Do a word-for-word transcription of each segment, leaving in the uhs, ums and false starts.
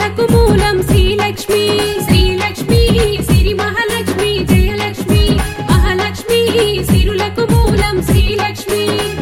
సిరులకు మూలం శ్రీలక్ష్మి శ్రీలక్ష్మి సిరి మహాలక్ష్మి జయలక్ష్మి మహాలక్ష్మి సిరులకు మూలం శ్రీలక్ష్మి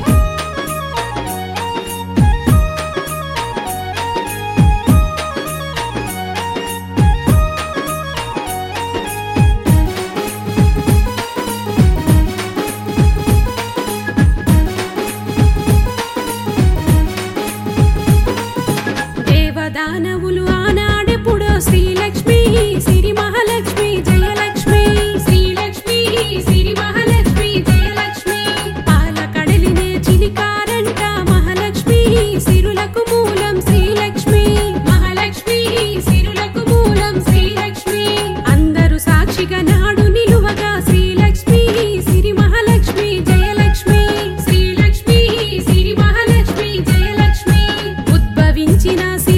దానవులు ఆనాడెప్పుడో శ్రీలక్ష్మి సిరి మహాలక్ష్మి జయలక్ష్మి శ్రీలక్ష్మి సిరి మహాలక్ష్మి జయలక్ష్మి పాల కడలినే చిలికారంట మహాలక్ష్మి సిరులకు మూలం శ్రీలక్ష్మి మహాలక్ష్మి సిరులకు మూలం శ్రీలక్ష్మి అందరూ సాక్షిగా నాడు నిలువగా శ్రీలక్ష్మి సిరి మహాలక్ష్మి జయలక్ష్మి శ్రీలక్ష్మి సిరి మహాలక్ష్మి జయలక్ష్మి ఉద్భవించిన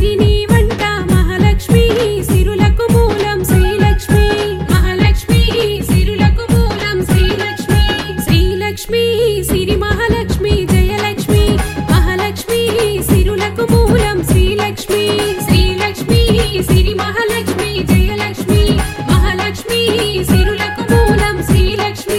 సిరి మహాలక్ష్మి జయలక్ష్మి మహాలక్ష్మి సిరులకు మూలం శ్రీలక్ష్మి శ్రీలక్ష్మి సిరి మహాలక్ష్మి జయలక్ష్మి మహాలక్ష్మి సిరులకు మూలం శ్రీలక్ష్మి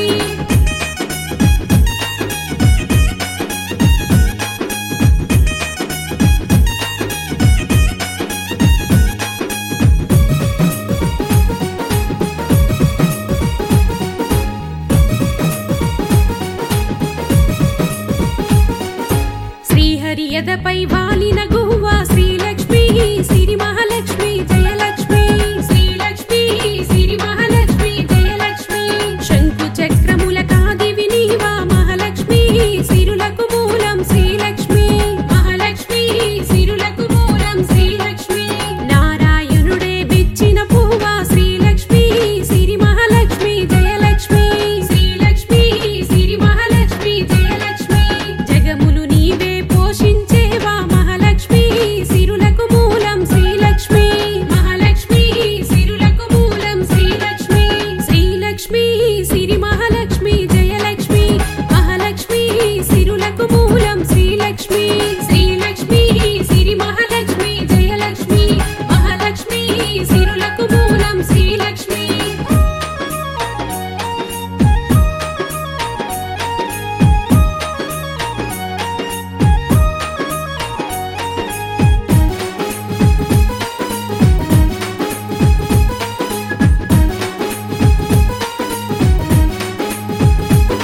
యదపై వాలిన గువ్వ శ్రీలక్ష్మి సిరి మహాలక్ష్మి జయలక్ష్మి శ్రీలక్ష్మి సిరి మహాలక్ష్మి జయలక్ష్మి శంకు చక్రముల కాదివి నీవా మహాలక్ష్మి సిరులకు మూలం శ్రీలక్ష్మి మహాలక్ష్మి సిరులకు మూలం శ్రీలక్ష్మి నారాయణుడే బిచ్చిన పువ్వా శ్రీలక్ష్మి సిరి మహాలక్ష్మి జయలక్ష్మి శ్రీలక్ష్మి సిరి మహాలక్ష్మి జయలక్ష్మి జగములు నీవే పోషించేవా మహాలక్ష్మి సిరులకు మూలం శ్రీలక్ష్మి మహాలక్ష్మి సిరులకు మూలం శ్రీలక్ష్మి శ్రీలక్ష్మి సిరి మహాలక్ష్మి జయలక్ష్మి మహాలక్ష్మి సిరులకు మూలం శ్రీలక్ష్మి శ్రీలక్ష్మి సిరి మహాలక్ష్మి జయలక్ష్మి మహాలక్ష్మి సిరులకు మూలం శ్రీలక్ష్మి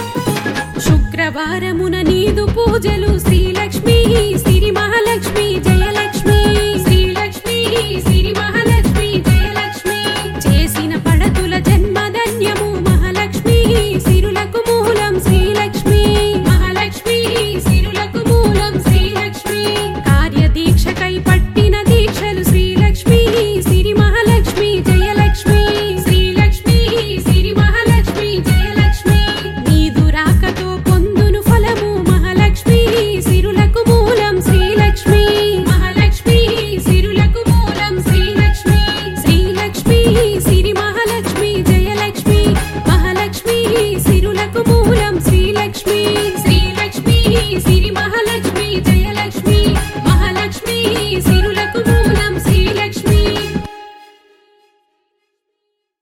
శుక్రవారమున నీదు పూజలు శ్రీలక్ష్మి సిరి మహాలక్ష్మి